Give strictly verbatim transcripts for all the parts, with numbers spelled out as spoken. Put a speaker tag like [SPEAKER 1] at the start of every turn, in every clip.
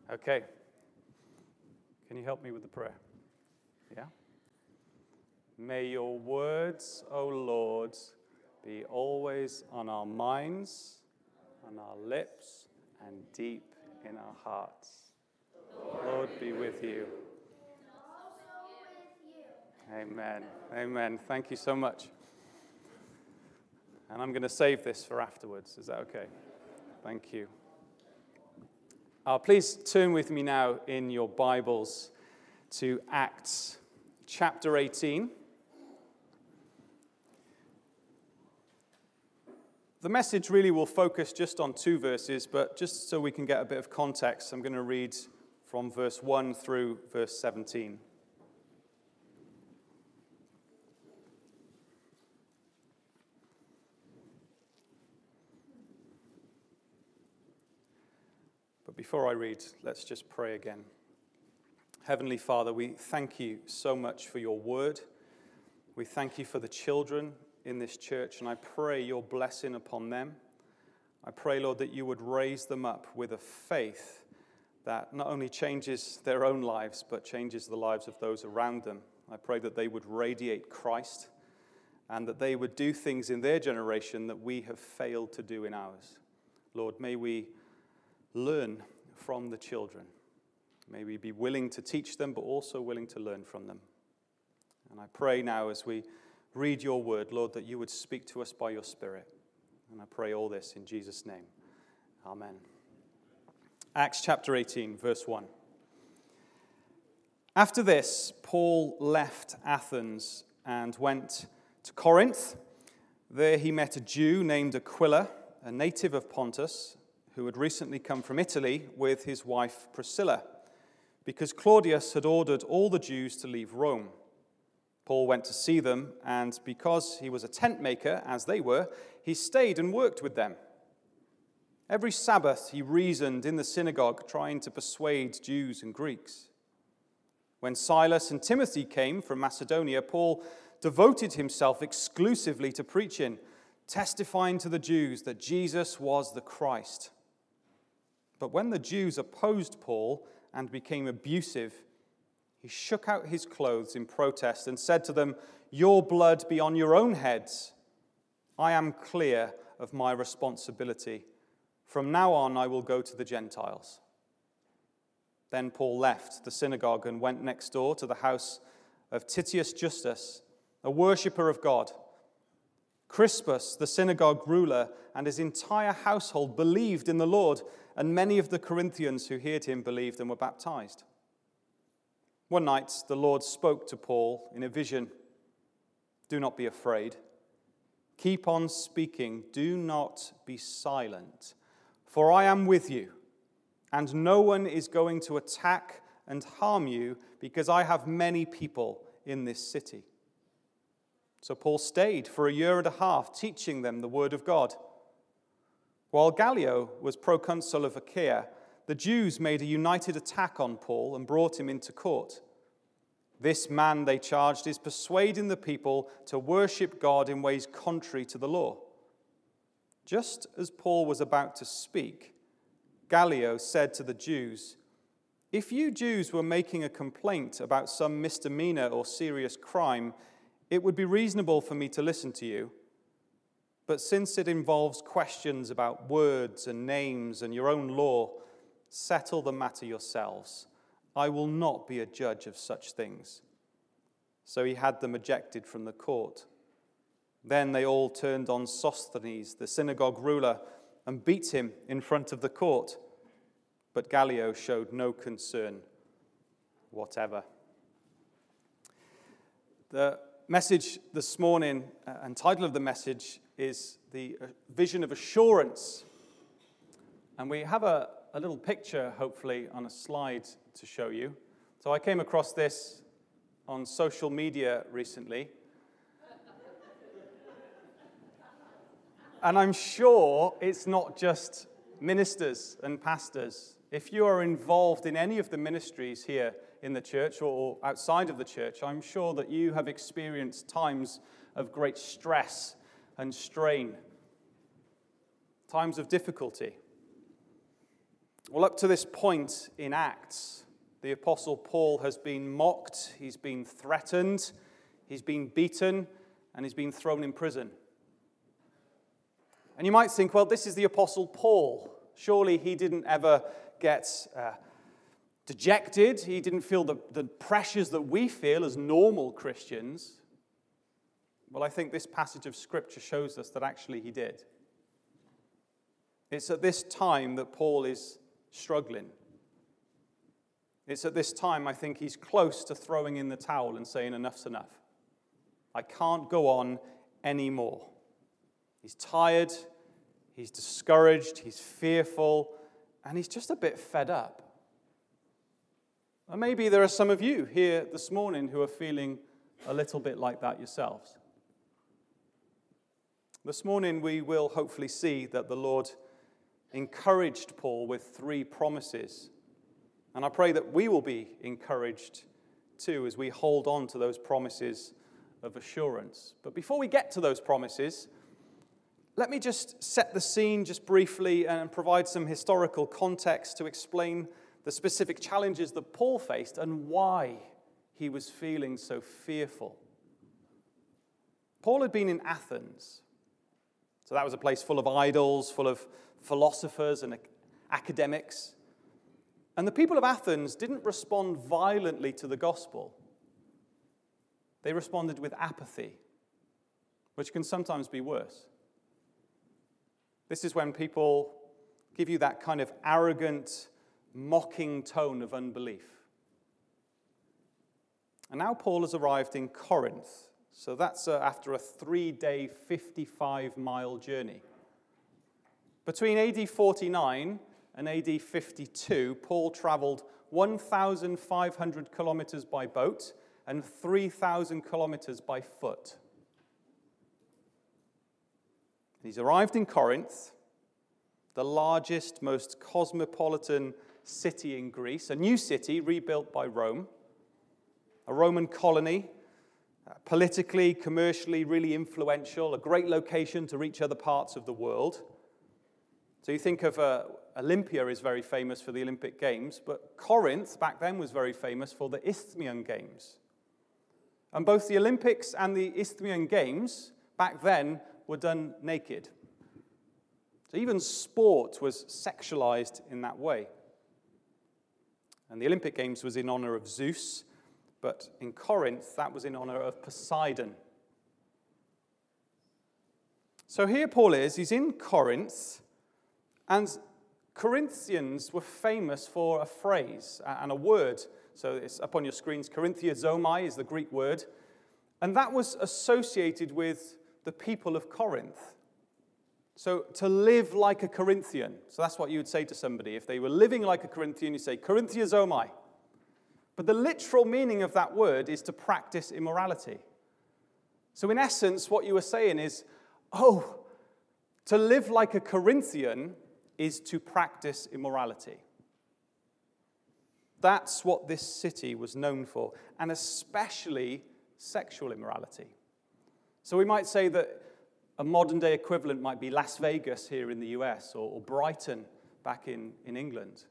[SPEAKER 1] Okay. Can you help me with the prayer? Yeah? May your words, O Lord, be always on our minds, on our lips, and deep in our hearts. Lord be with you. Amen. Amen. Thank you so much. And I'm going to save this for afterwards. Is that okay? Thank you. Uh, please turn with me now in your Bibles to Acts chapter eighteen. The message really will focus just on two verses, but just so we can get a bit of context, I'm going to read from verse one through verse seventeen. But before I read, let's just pray again. Heavenly Father, we thank you so much for your word. We thank you for the children in this church, and I pray your blessing upon them. I pray, Lord, that you would raise them up with a faith that not only changes their own lives, but changes the lives of those around them. I pray that they would radiate Christ and that they would do things in their generation that we have failed to do in ours. Lord, may we learn from the children. May we be willing to teach them, but also willing to learn from them. And I pray now as we read your word, Lord, that you would speak to us by your Spirit. And I pray all this in Jesus' name. Amen. Acts chapter eighteen, verse one. After this, Paul left Athens and went to Corinth. There he met a Jew named Aquila, a native of Pontus, who had recently come from Italy with his wife Priscilla, because Claudius had ordered all the Jews to leave Rome. Paul went to see them, and because he was a tent maker, as they were, he stayed and worked with them. Every Sabbath he reasoned in the synagogue, trying to persuade Jews and Greeks. When Silas and Timothy came from Macedonia, Paul devoted himself exclusively to preaching, testifying to the Jews that Jesus was the Christ. But when the Jews opposed Paul and became abusive, he shook out his clothes in protest and said to them, "Your blood be on your own heads. I am clear of my responsibility. From now on, I will go to the Gentiles." Then Paul left the synagogue and went next door to the house of Titius Justus, a worshipper of God. Crispus, the synagogue ruler, and his entire household believed in the Lord, and many of the Corinthians who heard him believed and were baptized. One night, the Lord spoke to Paul in a vision. "Do not be afraid. Keep on speaking. Do not be silent, for I am with you, and no one is going to attack and harm you, because I have many people in this city." So Paul stayed for a year and a half, teaching them the word of God. While Gallio was proconsul of Achaia, the Jews made a united attack on Paul and brought him into court. "This man," they charged, "is persuading the people to worship God in ways contrary to the law." Just as Paul was about to speak, Gallio said to the Jews, "If you Jews were making a complaint about some misdemeanor or serious crime, it would be reasonable for me to listen to you. But since it involves questions about words and names and your own law, settle the matter yourselves. I will not be a judge of such things." So he had them ejected from the court. Then they all turned on Sosthenes, the synagogue ruler, and beat him in front of the court. But Gallio showed no concern whatever. The message this morning, uh, and title of the message, is the vision of assurance. And we have a, a little picture, hopefully, on a slide to show you. So I came across this on social media recently. And I'm sure it's not just ministers and pastors. If you are involved in any of the ministries here in the church or outside of the church, I'm sure that you have experienced times of great stress and strain, times of difficulty. Well, up to this point in Acts, the Apostle Paul has been mocked, he's been threatened, he's been beaten, and he's been thrown in prison. And you might think, well, this is the Apostle Paul. Surely he didn't ever get uh, dejected. He didn't feel the, the pressures that we feel as normal Christians. Well, I think this passage of Scripture shows us that actually he did. It's at this time that Paul is struggling. It's at this time, I think, he's close to throwing in the towel and saying, enough's enough. I can't go on anymore. He's tired, he's discouraged, he's fearful, and he's just a bit fed up. Or maybe there are some of you here this morning who are feeling a little bit like that yourselves. This morning we will hopefully see that the Lord encouraged Paul with three promises. And I pray that we will be encouraged too as we hold on to those promises of assurance. But before we get to those promises, let me just set the scene just briefly and provide some historical context to explain the specific challenges that Paul faced and why he was feeling so fearful. Paul had been in Athens. So that was a place full of idols, full of philosophers and academics. And the people of Athens didn't respond violently to the gospel. They responded with apathy, which can sometimes be worse. This is when people give you that kind of arrogant, mocking tone of unbelief. And now Paul has arrived in Corinth. So that's uh, after a three-day, fifty-five-mile journey. Between A D forty-nine and A D fifty-two, Paul traveled one thousand five hundred kilometers by boat and three thousand kilometers by foot. He's arrived in Corinth, the largest, most cosmopolitan city in Greece, a new city rebuilt by Rome, a Roman colony, uh, politically, commercially, really influential, a great location to reach other parts of the world. So you think of uh, Olympia is very famous for the Olympic Games, but Corinth back then was very famous for the Isthmian Games. And both the Olympics and the Isthmian Games back then were done naked. So even sport was sexualized in that way. And the Olympic Games was in honor of Zeus, but in Corinth, that was in honor of Poseidon. So here Paul is, he's in Corinth, and Corinthians were famous for a phrase and a word. So it's up on your screens. Korinthia-zomai is the Greek word. And that was associated with the people of Corinth. So to live like a Corinthian. So that's what you would say to somebody. If they were living like a Corinthian, you say, Korinthia-zomai. But the literal meaning of that word is to practice immorality. So in essence, what you were saying is, oh, to live like a Corinthian is to practice immorality. That's what this city was known for, and especially sexual immorality. So we might say that a modern-day equivalent might be Las Vegas here in the U S, or, or Brighton back in, in England.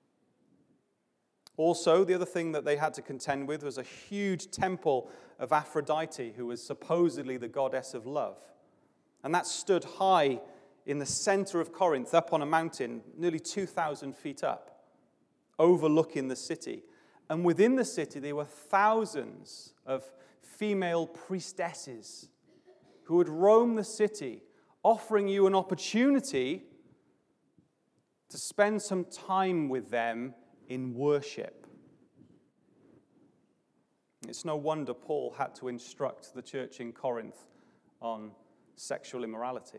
[SPEAKER 1] Also, the other thing that they had to contend with was a huge temple of Aphrodite, who was supposedly the goddess of love. And that stood high in the center of Corinth, up on a mountain, nearly two thousand feet up, overlooking the city. And within the city, there were thousands of female priestesses who would roam the city, offering you an opportunity to spend some time with them in worship. It's no wonder Paul had to instruct the church in Corinth on sexual immorality.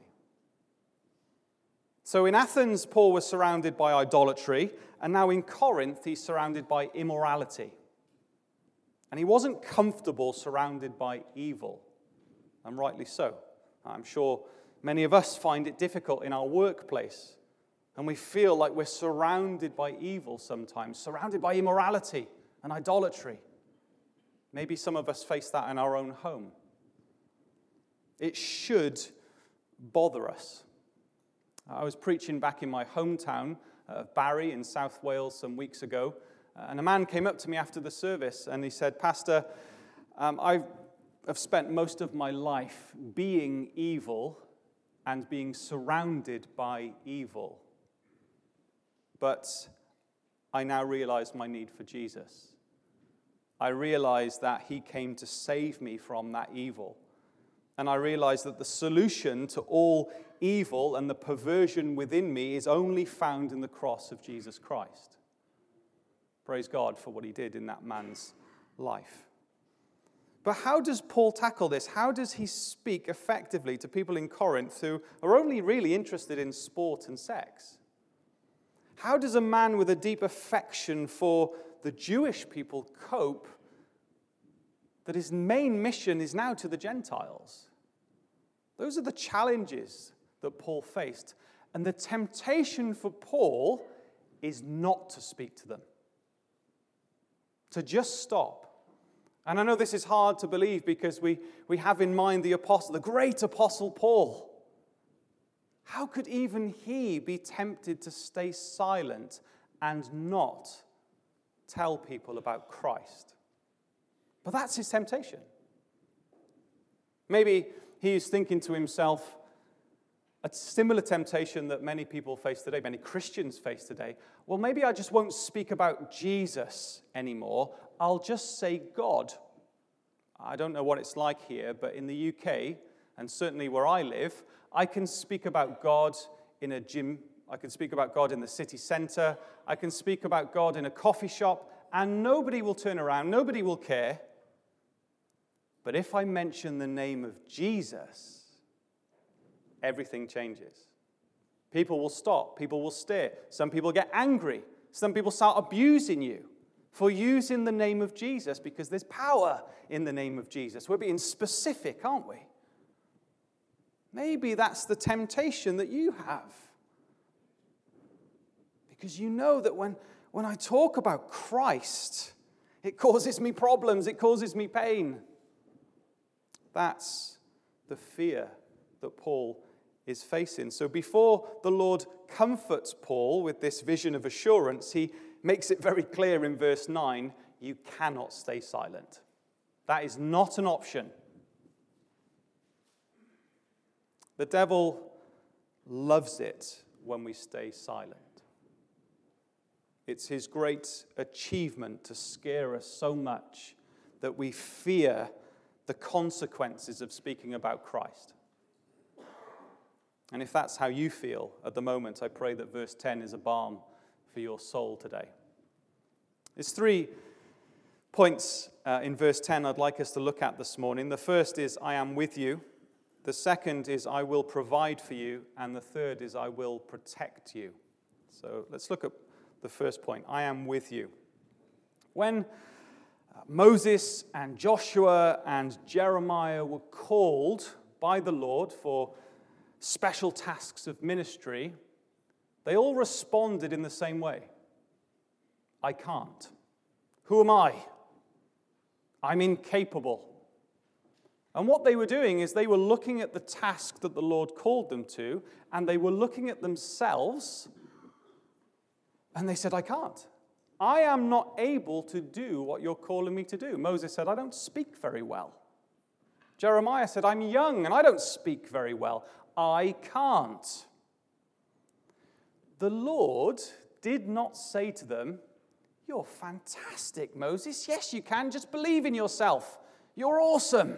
[SPEAKER 1] So in Athens, Paul was surrounded by idolatry, and now in Corinth, he's surrounded by immorality. And he wasn't comfortable surrounded by evil, and rightly so. I'm sure many of us find it difficult in our workplace, and we feel like we're surrounded by evil sometimes, surrounded by immorality and idolatry. Maybe some of us face that in our own home. It should bother us. I was preaching back in my hometown of Barry in South Wales some weeks ago. Uh, and a man came up to me after the service and he said, Pastor, um, I have spent most of my life being evil and being surrounded by evil. But I now realize my need for Jesus. I realize that he came to save me from that evil. And I realize that the solution to all evil and the perversion within me is only found in the cross of Jesus Christ. Praise God for what he did in that man's life. But how does Paul tackle this? How does he speak effectively to people in Corinth who are only really interested in sport and sex? How does a man with a deep affection for the Jewish people cope that his main mission is now to the Gentiles? Those are the challenges that Paul faced. And the temptation for Paul is not to speak to them, to just stop. And I know this is hard to believe because we, we have in mind the apostle, the great apostle Paul. How could even he be tempted to stay silent and not tell people about Christ? But that's his temptation. Maybe he is thinking to himself a similar temptation that many people face today, many Christians face today. Well, maybe I just won't speak about Jesus anymore. I'll just say God. I don't know what it's like here, but in the U K, and certainly where I live, I can speak about God in a gym. I can speak about God in the city centre. I can speak about God in a coffee shop, and nobody will turn around. Nobody will care. But if I mention the name of Jesus, everything changes. People will stop. People will stare. Some people get angry. Some people start abusing you for using the name of Jesus because there's power in the name of Jesus. We're being specific, aren't we? Maybe that's the temptation that you have. Because you know that when, when I talk about Christ, it causes me problems, it causes me pain. That's the fear that Paul is facing. So before the Lord comforts Paul with this vision of assurance, he makes it very clear in verse nine, you cannot stay silent. That is not an option. The devil loves it when we stay silent. It's his great achievement to scare us so much that we fear the consequences of speaking about Christ. And if that's how you feel at the moment, I pray that verse ten is a balm for your soul today. There's three points uh, in verse ten I'd like us to look at this morning. The first is, I am with you. The second is, I will provide for you. And the third is, I will protect you. So let's look at the first point. I am with you. When Moses and Joshua and Jeremiah were called by the Lord for special tasks of ministry, they all responded in the same way. I can't. Who am I? I'm incapable. And what they were doing is they were looking at the task that the Lord called them to, and they were looking at themselves, and they said, I can't. I am not able to do what you're calling me to do. Moses said, I don't speak very well. Jeremiah said, I'm young and I don't speak very well. I can't. The Lord did not say to them, you're fantastic, Moses. Yes, you can. Just believe in yourself. You're awesome.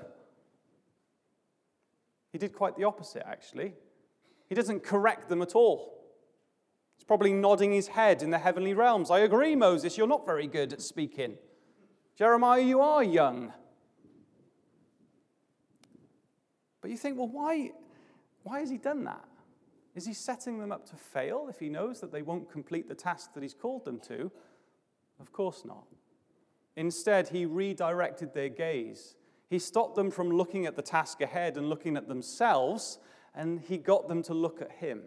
[SPEAKER 1] He did quite the opposite, actually. He doesn't correct them at all. He's probably nodding his head in the heavenly realms. I agree, Moses, you're not very good at speaking. Jeremiah, you are young. But you think, well, why, why has he done that? Is he setting them up to fail if he knows that they won't complete the task that he's called them to? Of course not. Instead, he redirected their gaze. He stopped them from looking at the task ahead and looking at themselves, and he got them to look at him.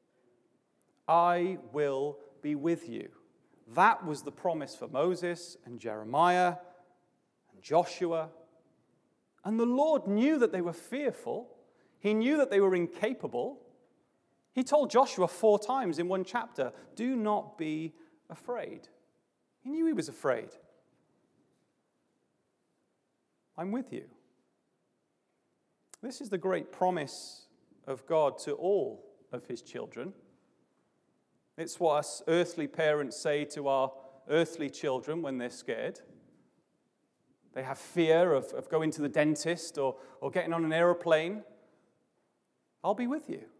[SPEAKER 1] I will be with you. That was the promise for Moses and Jeremiah and Joshua. And the Lord knew that they were fearful. He knew that they were incapable. He told Joshua four times in one chapter, do not be afraid. He knew he was afraid. I'm with you. This is the great promise of God to all of his children. It's what us earthly parents say to our earthly children when they're scared. They have fear of, of going to the dentist or, or getting on an aeroplane. I'll be with you.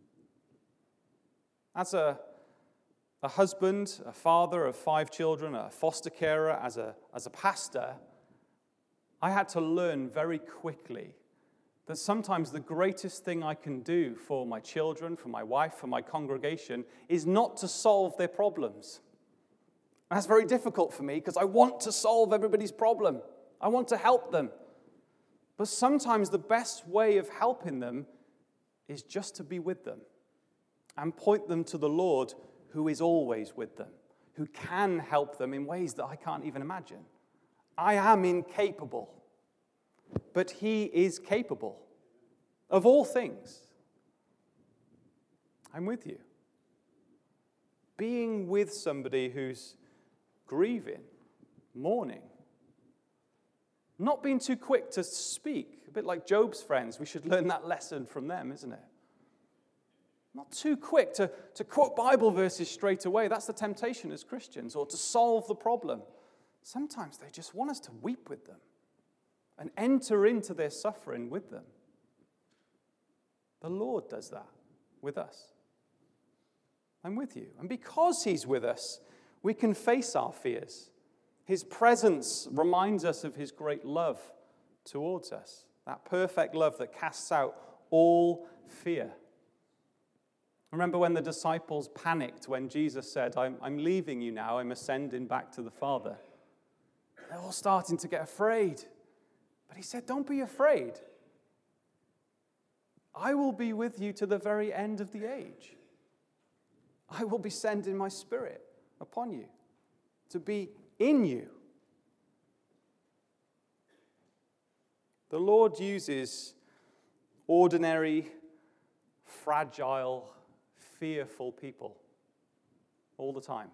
[SPEAKER 1] As a, a husband, a father of five children, a foster carer, as a, as a pastor, I had to learn very quickly that sometimes the greatest thing I can do for my children, for my wife, for my congregation, is not to solve their problems. And that's very difficult for me because I want to solve everybody's problem. I want to help them. But sometimes the best way of helping them is just to be with them and point them to the Lord who is always with them, who can help them in ways that I can't even imagine. I am incapable, but he is capable of all things. I'm with you. Being with somebody who's grieving, mourning, not being too quick to speak, a bit like Job's friends. We should learn that lesson from them, isn't it? Not too quick to, to quote Bible verses straight away. That's the temptation as Christians, or to solve the problem. Sometimes they just want us to weep with them and enter into their suffering with them. The Lord does that with us. I'm with you. And because he's with us, we can face our fears. His presence reminds us of his great love towards us, that perfect love that casts out all fear. Remember when the disciples panicked when Jesus said, I'm, I'm leaving you now, I'm ascending back to the Father. They're all starting to get afraid. But he said, don't be afraid. I will be with you to the very end of the age. I will be sending my Spirit upon you to be in you. The Lord uses ordinary, fragile, fearful people all the time.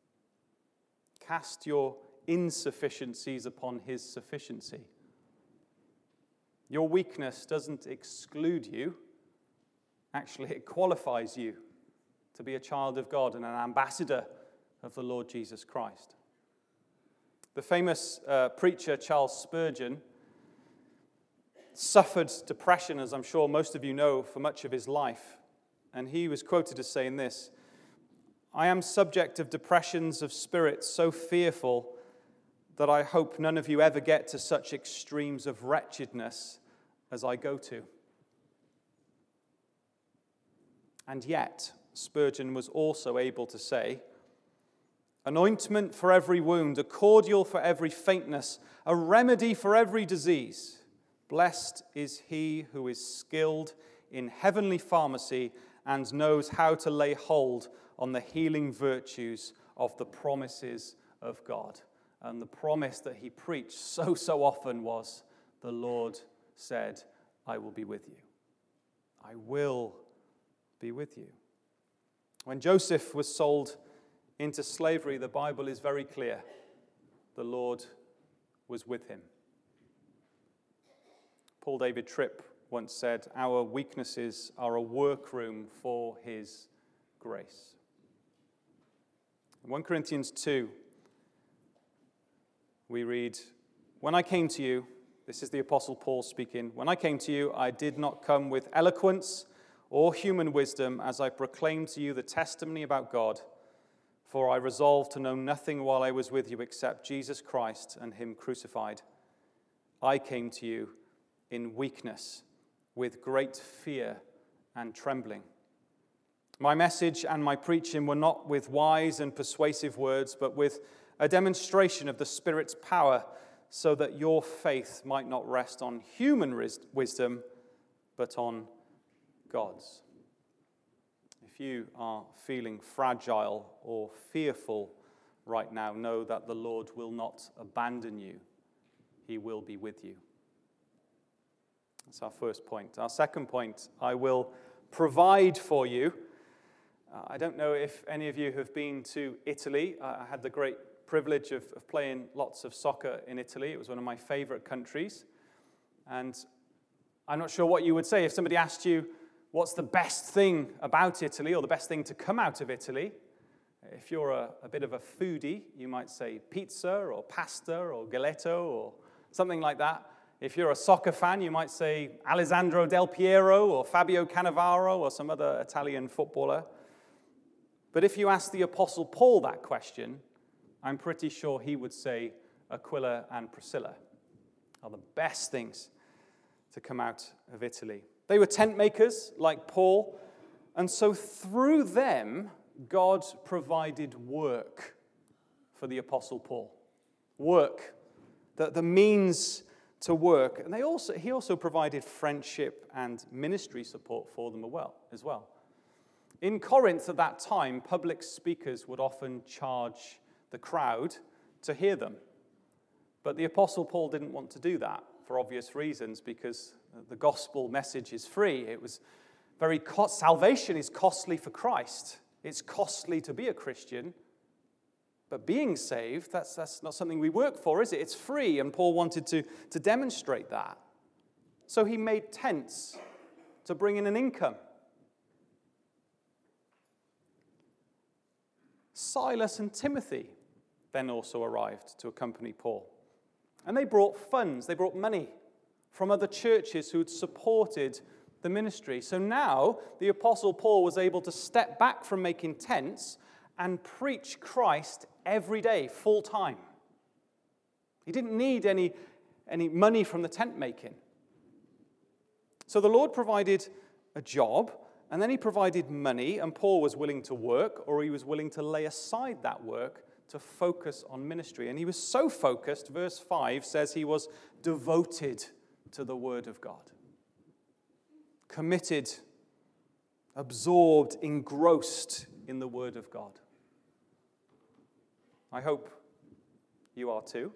[SPEAKER 1] Cast your insufficiencies upon his sufficiency. Your weakness doesn't exclude you. Actually, it qualifies you to be a child of God and an ambassador of the Lord Jesus Christ. The famous uh, preacher Charles Spurgeon suffered depression, as I'm sure most of you know, for much of his life. And he was quoted as saying this, I am subject of depressions of spirit so fearful that I hope none of you ever get to such extremes of wretchedness as I go to. And yet, Spurgeon was also able to say, an ointment for every wound, a cordial for every faintness, a remedy for every disease. Blessed is he who is skilled in heavenly pharmacy and knows how to lay hold on the healing virtues of the promises of God. And the promise that he preached so, so often was, the Lord said, I will be with you. I will be with you. When Joseph was sold into slavery, the Bible is very clear. The Lord was with him. Paul David Tripp once said, our weaknesses are a workroom for his grace. In First Corinthians two, we read, when I came to you, this is the Apostle Paul speaking, when I came to you, I did not come with eloquence or human wisdom as I proclaimed to you the testimony about God, for I resolved to know nothing while I was with you except Jesus Christ and him crucified. I came to you in weakness, with great fear and trembling. My message and my preaching were not with wise and persuasive words, but with a demonstration of the Spirit's power, so that your faith might not rest on human wisdom, but on God's. If you are feeling fragile or fearful right now, know that the Lord will not abandon you. He will be with you. That's our first point. Our second point, I will provide for you. Uh, I don't know if any of you have been to Italy. Uh, I had the great privilege of, of playing lots of soccer in Italy. It was one of my favorite countries. And I'm not sure what you would say if somebody asked you, what's the best thing about Italy or the best thing to come out of Italy? If you're a, a bit of a foodie, you might say pizza or pasta or gelato or something like that. If you're a soccer fan, you might say Alessandro Del Piero or Fabio Cannavaro or some other Italian footballer. But if you ask the Apostle Paul that question, I'm pretty sure he would say Aquila and Priscilla are the best things to come out of Italy. They were tent makers like Paul, and so through them, God provided work for the Apostle Paul. Work, the, the means to work. And they also, he also provided friendship and ministry support for them as well. In Corinth at that time, public speakers would often charge the crowd to hear them. But the Apostle Paul didn't want to do that for obvious reasons, because the gospel message is free. It was very co- salvation is costly for Christ. It's costly to be a Christian. But being saved, that's, that's not something we work for, is it? It's free, and Paul wanted to, to demonstrate that. So he made tents to bring in an income. Silas and Timothy then also arrived to accompany Paul. And they brought funds, they brought money from other churches who had supported the ministry. So now the Apostle Paul was able to step back from making tents and preach Christ every day, full time. He didn't need any, any money from the tent making. So the Lord provided a job, and then he provided money, and Paul was willing to work, or he was willing to lay aside that work to focus on ministry. And he was so focused, verse five says he was devoted to the word of God. Committed, absorbed, engrossed in the word of God. I hope you are too.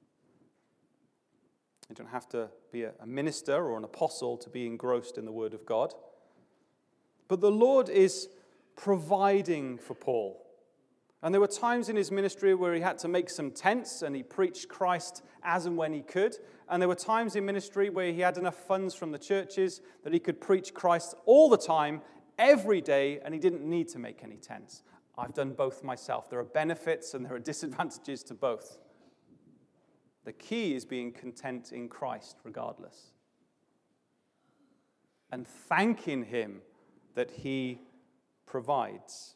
[SPEAKER 1] You don't have to be a minister or an apostle to be engrossed in the word of God. But the Lord is providing for Paul. And there were times in his ministry where he had to make some tents and he preached Christ as and when he could. And there were times in ministry where he had enough funds from the churches that he could preach Christ all the time, every day, and he didn't need to make any tents. I've done both myself. There are benefits and there are disadvantages to both. The key is being content in Christ regardless. And thanking him that he provides.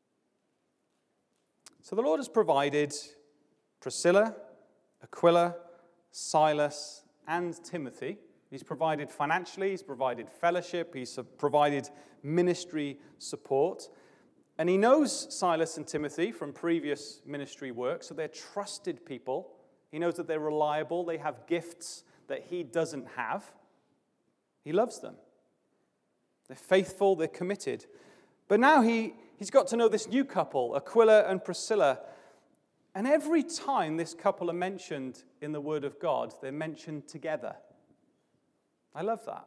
[SPEAKER 1] So the Lord has provided Priscilla, Aquila, Silas, and Timothy. He's provided financially, he's provided fellowship, he's provided ministry support. And he knows Silas and Timothy from previous ministry work, so they're trusted people. He knows that they're reliable, they have gifts that he doesn't have. He loves them. They're faithful, they're committed. But now he, he's got to know this new couple, Aquila and Priscilla. And every time this couple are mentioned in the Word of God, they're mentioned together. I love that.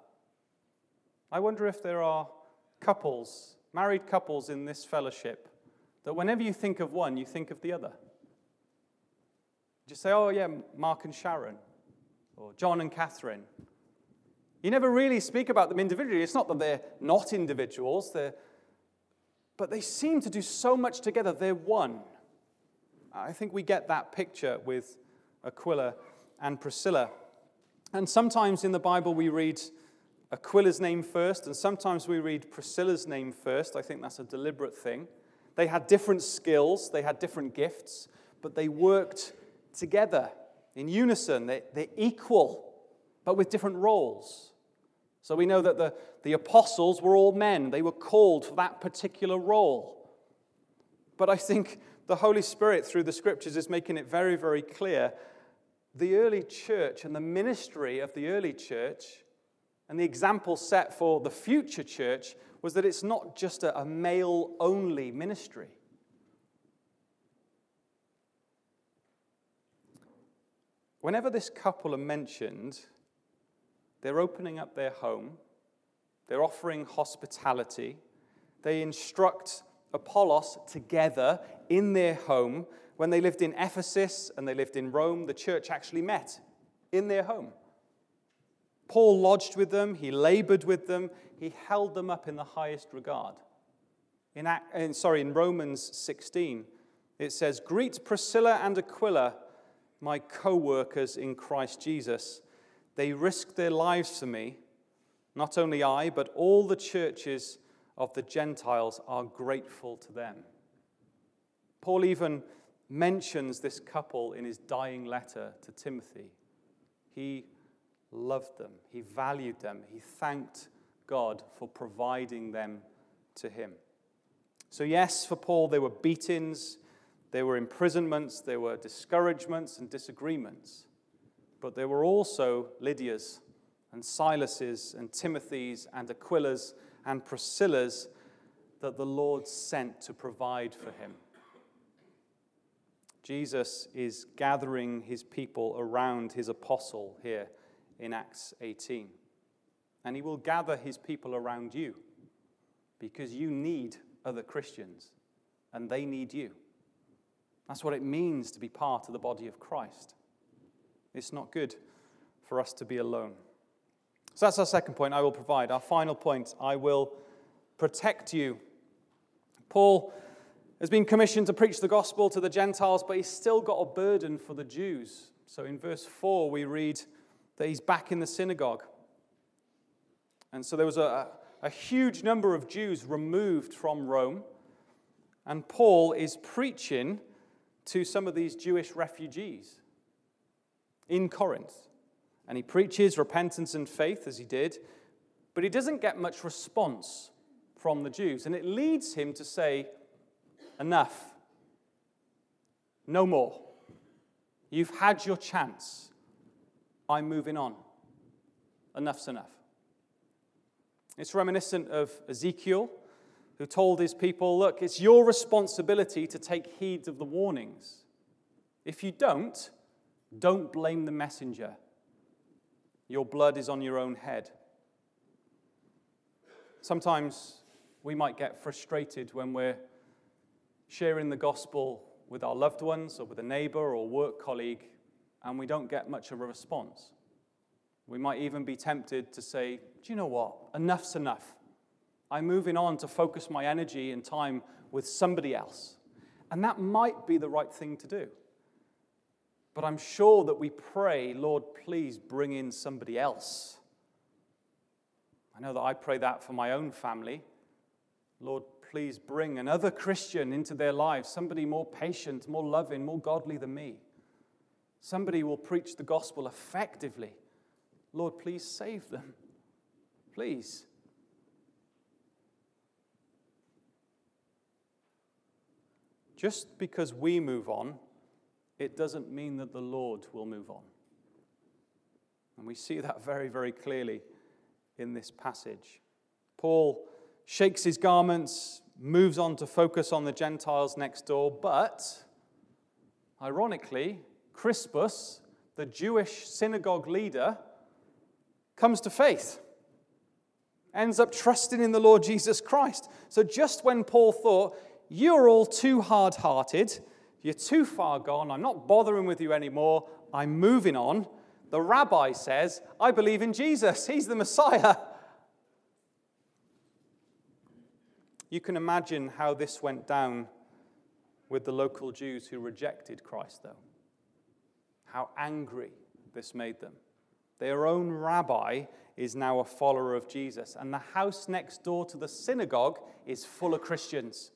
[SPEAKER 1] I wonder if there are couples, married couples in this fellowship, that whenever you think of one, you think of the other. Just say, oh yeah, Mark and Sharon, or John and Catherine. You never really speak about them individually. It's not that they're not individuals, they're, but they seem to do so much together. They're one. I think we get that picture with Aquila and Priscilla. And sometimes in the Bible we read Aquila's name first, and sometimes we read Priscilla's name first. I think that's a deliberate thing. They had different skills, they had different gifts, but they worked together in unison. They, they're equal, but with different roles. So we know that the, the apostles were all men. They were called for that particular role. But I think the Holy Spirit, through the Scriptures, is making it very, very clear. The early church and the ministry of the early church and the example set for the future church was that it's not just a, a male-only ministry. Whenever this couple are mentioned, they're opening up their home, They're offering hospitality. They instruct Apollos together in their home. When they lived in Ephesus and they lived in Rome, the church actually met in their home. Paul lodged with them. He labored with them. He held them up in the highest regard. In, in, sorry, in Romans sixteen, it says, "Greet Priscilla and Aquila, my co-workers in Christ Jesus. They risked their lives for me. Not only I, but all the churches of the Gentiles are grateful to them." Paul even mentions this couple in his dying letter to Timothy. He loved them. He valued them. He thanked God for providing them to him. So yes, for Paul, there were beatings, there were imprisonments, there were discouragements and disagreements. But there were also Lydia's and Silas's and Timothy's and Aquila's and Priscilla's that the Lord sent to provide for him. Jesus is gathering his people around his apostle here in Acts eighteen. And he will gather his people around you because you need other Christians and they need you. That's what it means to be part of the body of Christ. It's not good for us to be alone. So that's our second point, I will provide. Our final point, I will protect you. Paul has been commissioned to preach the gospel to the Gentiles, but he's still got a burden for the Jews. So in verse four, we read that he's back in the synagogue. And so there was a, a huge number of Jews removed from Rome, and Paul is preaching to some of these Jewish refugees in Corinth. And he preaches repentance and faith, as he did, but he doesn't get much response from the Jews. And it leads him to say, enough. No more. You've had your chance. I'm moving on. Enough's enough. It's reminiscent of Ezekiel, who told his people, look, it's your responsibility to take heed of the warnings. If you don't, don't blame the messenger. Your blood is on your own head. Sometimes we might get frustrated when we're sharing the gospel with our loved ones or with a neighbor or work colleague, and we don't get much of a response. We might even be tempted to say, do you know what? Enough's enough. I'm moving on to focus my energy and time with somebody else. And that might be the right thing to do. But I'm sure that we pray, Lord, please bring in somebody else. I know that I pray that for my own family. Lord, please bring another Christian into their lives, somebody more patient, more loving, more godly than me. Somebody will preach the gospel effectively. Lord, please save them. Please. Just because we move on, it doesn't mean that the Lord will move on. And we see that very, very clearly in this passage. Paul shakes his garments, moves on to focus on the Gentiles next door, but, ironically, Crispus, the Jewish synagogue leader, comes to faith, ends up trusting in the Lord Jesus Christ. So just when Paul thought, you're all too hard-hearted, you're too far gone, I'm not bothering with you anymore, I'm moving on, the rabbi says, I believe in Jesus, he's the Messiah. You can imagine how this went down with the local Jews who rejected Christ, though. How angry this made them. Their own rabbi is now a follower of Jesus, and the house next door to the synagogue is full of Christians.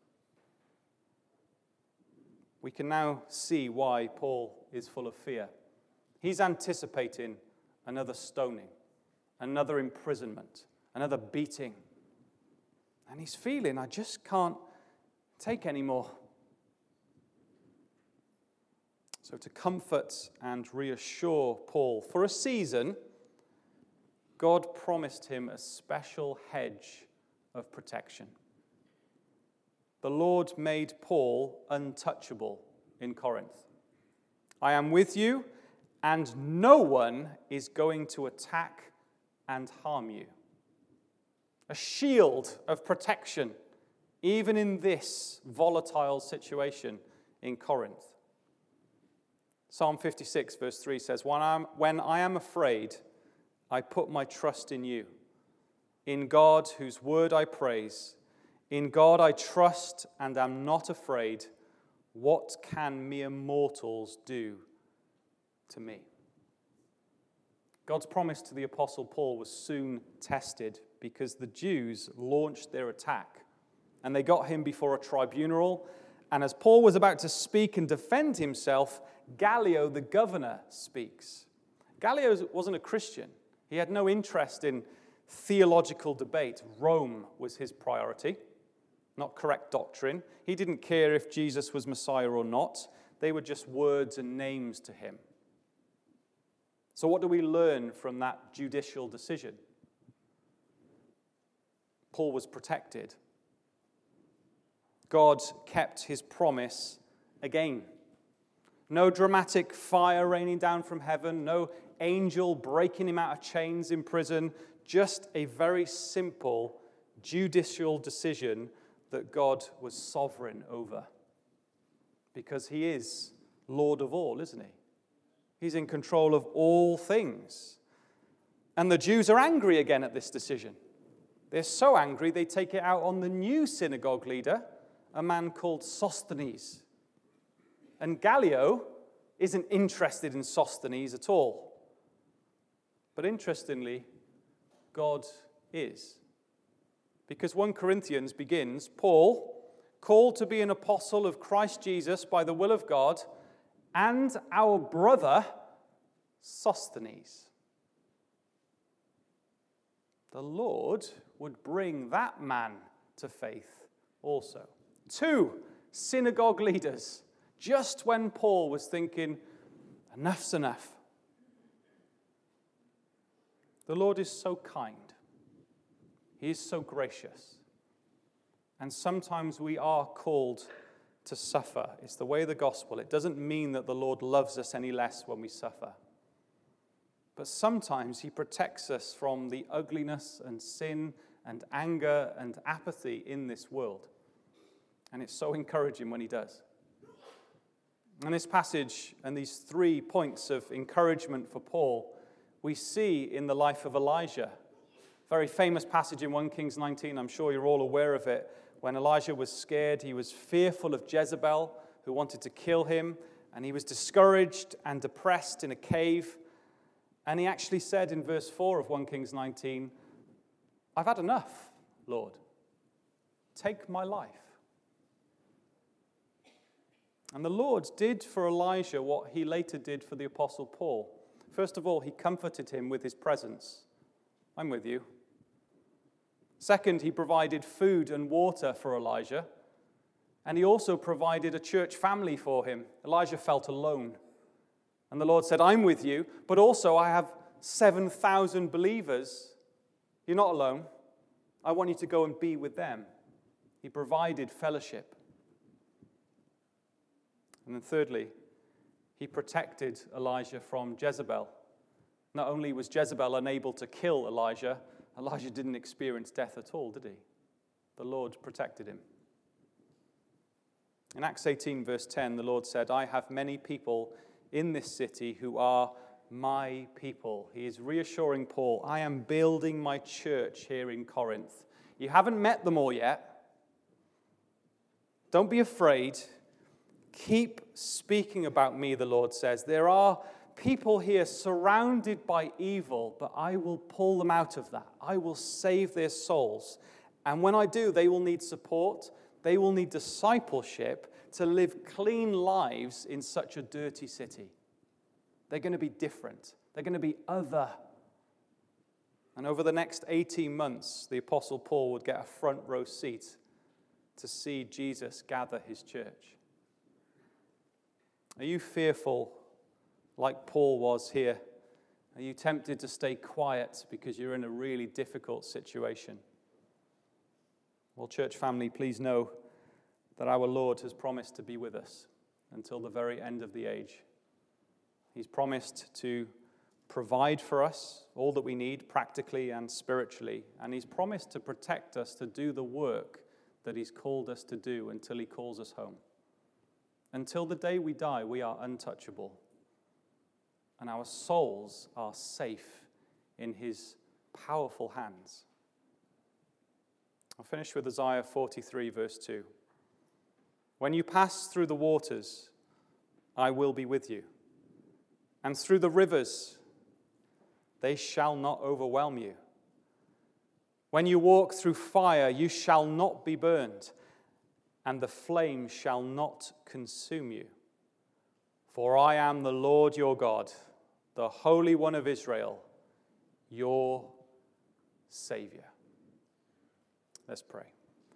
[SPEAKER 1] We can now see why Paul is full of fear. He's anticipating another stoning, another imprisonment, another beating. And he's feeling, I just can't take any more. So to comfort and reassure Paul, for a season, God promised him a special hedge of protection. The Lord made Paul untouchable in Corinth. I am with you, and no one is going to attack and harm you. a shield of protection, even in this volatile situation in Corinth. Psalm fifty-six, verse three says, when I am, when I am afraid, I put my trust in you. In God, whose word I praise. In God I trust and am not afraid. What can mere mortals do to me? God's promise to the Apostle Paul was soon tested because the Jews launched their attack and they got him before a tribunal. And as Paul was about to speak and defend himself, Gallio, the governor, speaks. Gallio wasn't a Christian. He had no interest in theological debate. Rome was his priority, not correct doctrine. He didn't care if Jesus was Messiah or not. They were just words and names to him. So what do we learn from that judicial decision? Paul was protected. God kept his promise again. No dramatic fire raining down from heaven, no angel breaking him out of chains in prison, just a very simple judicial decision that God was sovereign over. Because he is Lord of all, isn't he? He's in control of all things. And the Jews are angry again at this decision. They're so angry they take it out on the new synagogue leader, a man called Sosthenes. And Gallio isn't interested in Sosthenes at all. But interestingly, God is. Because First Corinthians begins, Paul, called to be an apostle of Christ Jesus by the will of God, and our brother Sosthenes. The Lord would bring that man to faith also. Two synagogue leaders, just when Paul was thinking, enough's enough. The Lord is so kind. He is so gracious. And sometimes we are called to suffer. It's the way of the gospel. It doesn't mean that the Lord loves us any less when we suffer. But sometimes he protects us from the ugliness and sin and anger and apathy in this world. And it's so encouraging when he does. In this passage and these three points of encouragement for Paul, we see in the life of Elijah. Very famous passage in First Kings nineteen. I'm sure you're all aware of it. When Elijah was scared, he was fearful of Jezebel, who wanted to kill him, and he was discouraged and depressed in a cave. And he actually said in verse four of First Kings nineteen, I've had enough, Lord. Take my life. And the Lord did for Elijah what he later did for the Apostle Paul. First of all, he comforted him with his presence. I'm with you. Second, he provided food and water for Elijah. And he also provided a church family for him. Elijah felt alone. And the Lord said, I'm with you, but also I have seven thousand believers. You're not alone. I want you to go and be with them. He provided fellowship. And then thirdly, he protected Elijah from Jezebel. Not only was Jezebel unable to kill Elijah, Elijah didn't experience death at all, did he? The Lord protected him. In Acts eighteen, verse ten, the Lord said, I have many people in this city who are my people. He is reassuring Paul, I am building my church here in Corinth. You haven't met them all yet. Don't be afraid. Keep speaking about me, the Lord says. There are people here surrounded by evil, but I will pull them out of that. I will save their souls. And when I do, they will need support. They will need discipleship to live clean lives in such a dirty city. They're going to be different. They're going to be other. And over the next eighteen months, the Apostle Paul would get a front row seat to see Jesus gather his church. Are you fearful like Paul was here? Are you tempted to stay quiet because you're in a really difficult situation? Well, church family, please know that our Lord has promised to be with us until the very end of the age. He's promised to provide for us all that we need practically and spiritually. And he's promised to protect us to do the work that he's called us to do until he calls us home. Until the day we die, we are untouchable. And our souls are safe in his powerful hands. I'll finish with Isaiah forty-three, verse two. When you pass through the waters, I will be with you. And through the rivers, they shall not overwhelm you. When you walk through fire, you shall not be burned, and the flame shall not consume you. For I am the Lord your God, the Holy One of Israel, your Savior. Let's pray.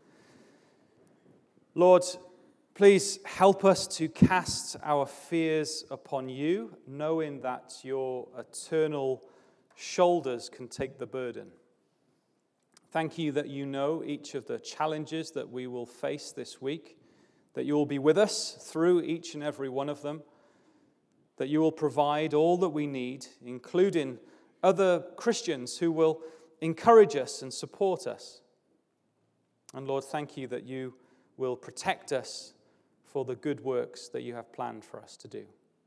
[SPEAKER 1] Lord, please help us to cast our fears upon you, knowing that your eternal shoulders can take the burden. Thank you that you know each of the challenges that we will face this week, that you will be with us through each and every one of them, that you will provide all that we need, including other Christians who will encourage us and support us. And Lord, thank you that you will protect us for the good works that you have planned for us to do.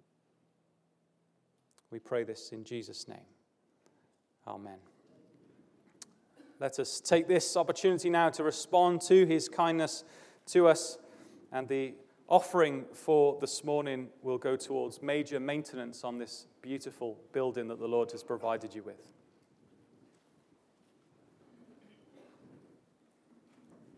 [SPEAKER 1] We pray this in Jesus' name. Amen. Let us take this opportunity now to respond to his kindness to us, and the offering for this morning will go towards major maintenance on this beautiful building that the Lord has provided you with.